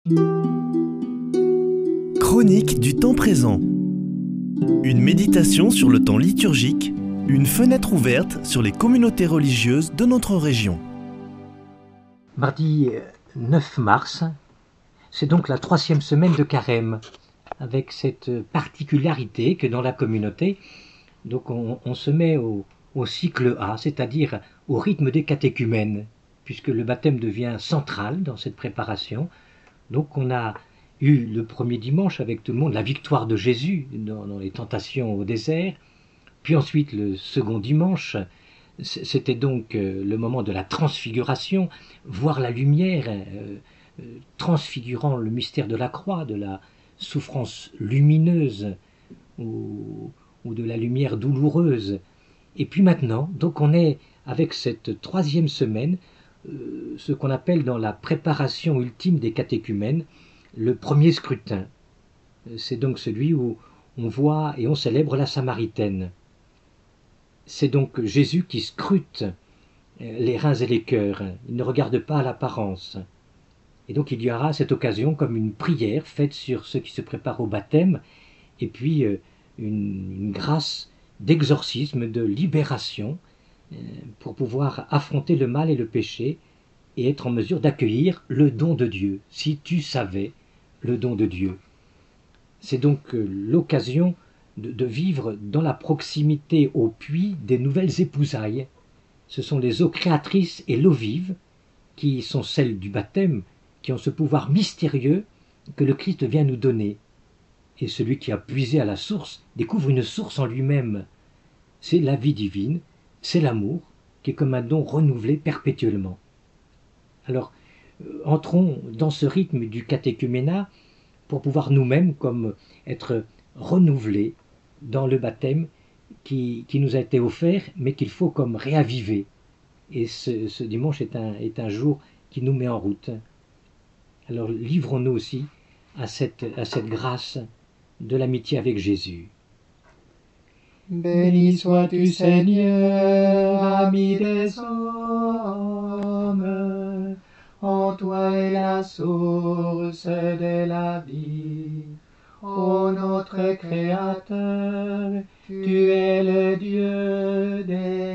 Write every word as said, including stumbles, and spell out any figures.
Chronique du temps présent. Une méditation sur le temps liturgique, une fenêtre ouverte sur les communautés religieuses de notre région. Mardi neuf mars, c'est donc la troisième semaine de Carême, avec cette particularité que dans la communauté, donc on, on se met au, au cycle A, c'est-à-dire au rythme des catéchumènes, puisque le baptême devient central dans cette préparation. Donc on a eu le premier dimanche avec tout le monde la victoire de Jésus dans, dans les tentations au désert, puis ensuite le second dimanche, c'était donc le moment de la transfiguration, voir la lumière euh, transfigurant le mystère de la croix, de la souffrance lumineuse ou, ou de la lumière douloureuse. Et puis maintenant, donc on est avec cette troisième semaine, euh, ce qu'on appelle dans la préparation ultime des catéchumènes, le premier scrutin. C'est donc celui où on voit et on célèbre la Samaritaine. C'est donc Jésus qui scrute les reins et les cœurs. Il ne regarde pas à l'apparence. Et donc il y aura à cette occasion comme une prière faite sur ceux qui se préparent au baptême, et puis une, une grâce d'exorcisme, de libération, pour pouvoir affronter le mal et le péché, et être en mesure d'accueillir le don de Dieu, si tu savais le don de Dieu. C'est donc l'occasion de, de vivre dans la proximité au puits des nouvelles épousailles. Ce sont les eaux créatrices et l'eau vive, qui sont celles du baptême, qui ont ce pouvoir mystérieux que le Christ vient nous donner. Et celui qui a puisé à la source découvre une source en lui-même. C'est la vie divine, c'est l'amour, qui est comme un don renouvelé perpétuellement. Alors, entrons dans ce rythme du catéchuménat pour pouvoir nous-mêmes comme être renouvelés dans le baptême qui, qui nous a été offert, mais qu'il faut comme réaviver. Et ce, ce dimanche est un, est un jour qui nous met en route. Alors livrons-nous aussi à cette, à cette grâce de l'amitié avec Jésus. Béni sois-tu Seigneur, ami des hommes, en toi est la source de la vie. Ô notre Créateur, tu es le Dieu des